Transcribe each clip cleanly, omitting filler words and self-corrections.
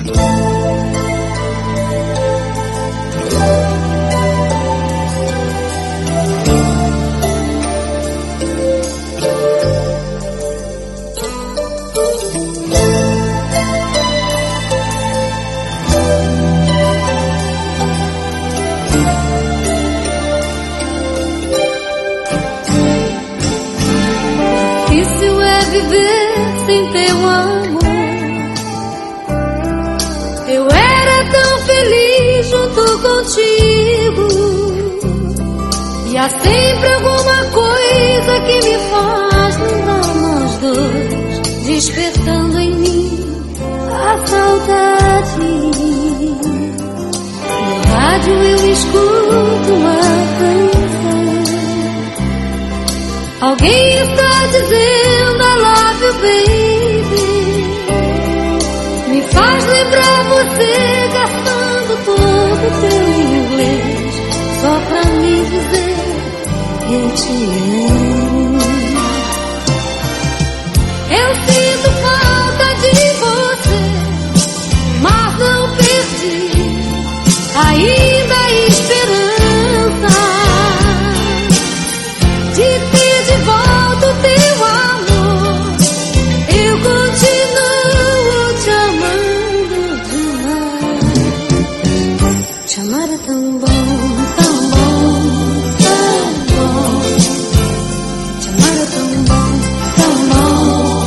Viver sem teu amor. Eu era tão feliz junto contigo, e há sempre alguma coisa que me faz lembrar nós dois, despertando em mim a saudade. No rádio eu escuto uma canção. Alguém está dizendo I love you, baby. Me faz lembrar você gastando todo o teu inglês só pra me dizer eu te amo. Eu sinto falta de você, mas não perdi ainda a esperança de ter de volta o teu amor. Eu continuo te amando demais. Te amar é tão bom, tão bom, tão bom. Te amar é tão bom, tão bom,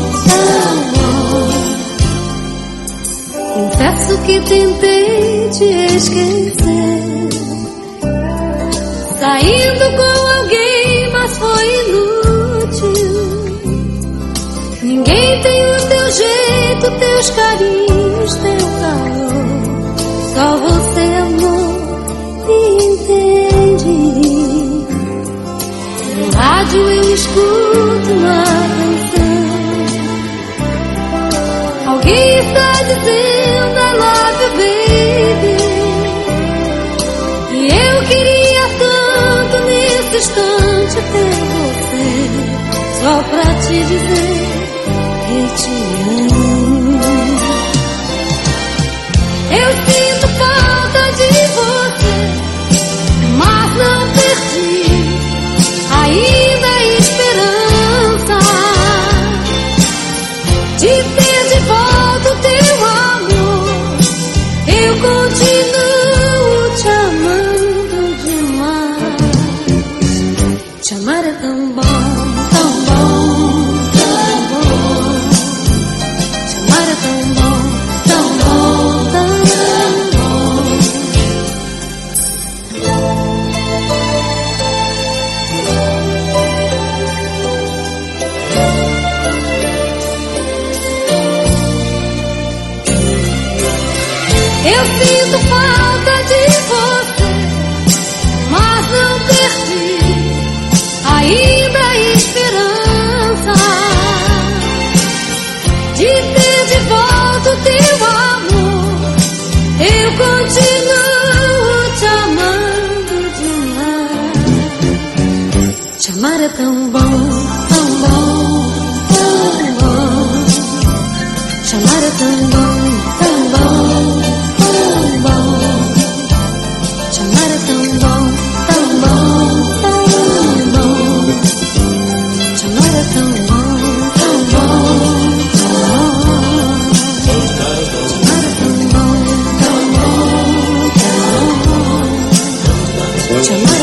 tão bom. Confesso que tentei te esquecer, saindo com alguém, mas foi inútil. Ninguém tem o teu jeito, teus carinhos, teu calor. Só você, amor, me entende. No rádio eu escuto uma canção. Alguém está dizendo I love you, baby. E eu queria tanto nesse instante ter você, só pra te dizer que te amo. Eu sinto falta de você, mas não perdi ainda a esperança de ter de volta o teu amor. Eu continuo te amando demais. Te amar é tão bom, tão bom, tão bom. Te amar é tão bom, tão bom, tão bom. Eu sinto falta de você, mas não perdi ainda a esperança de ter de volta o teu amor. Eu continuo te amando demais. Te amar é tão bom, tão bom, tão bom. Te amar é tão bom, tão bom, tão bom. Te amar é tão bom, tão bom, tão bom. Te amar é tão bom, tão bom, tão bom. Te amar é tão bom, tão bom, tão bom. Te amar